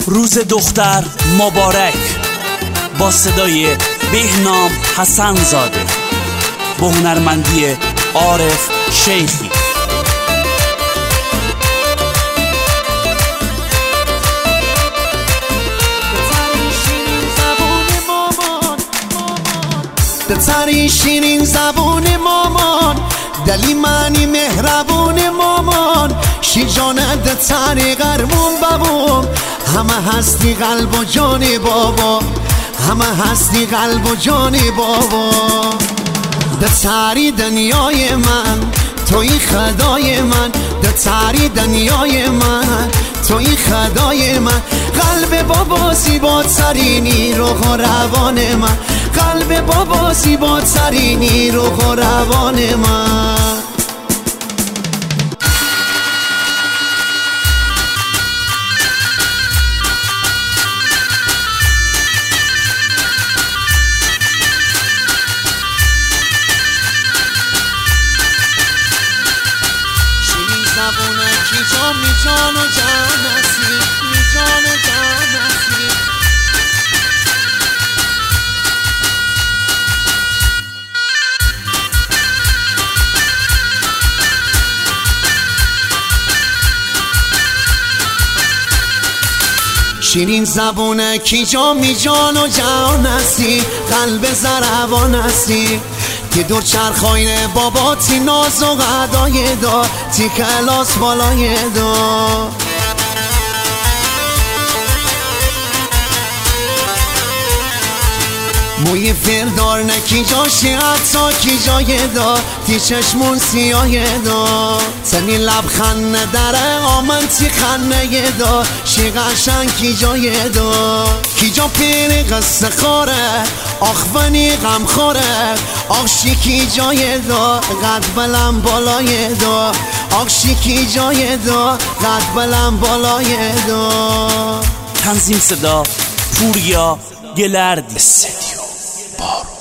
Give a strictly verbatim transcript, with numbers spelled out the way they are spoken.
روز دختر مبارک با صدای بهنام حسن زاده با هنرمندی عارف شیخی. دتری شیرین زبون مامان، دلی معنی مهربون مامان، شیجانه دتری قرمون بابام، همه هستی قلب و جان بابا، همه هستی قلب و جان بابا. دتری دنیای من، توی خدای من، دتری دنیای من، توی خدای من. قلب بابا زیبا ترینی روح و روان من، قلب بابا زیبا ترینی روح و روان من. شیرین زبونه کی جان می جان و جان هستی، می جان و جان هستی. شیرین زبونه کی جان می جان و جان هستی، قلب زروان هستی. تی دور چرخاین بابا تی ناز و غدای دا، تی کلاس بالای دا. موی فردار نکی جاشی حتی کی جای دا، تی چشمون سیاه دا. تنی لبخند نداره آمن تی خنه دا، شی قشنگ کی جای دا. کی جا پیر قصه خوره آخوانی غم خوره، آخشی کی جای دا قد بلند بالای دا، آخشی کی جای دا قد بلند بالای دا. تنظیم صدا پوریا گلردی. استدیو بارون.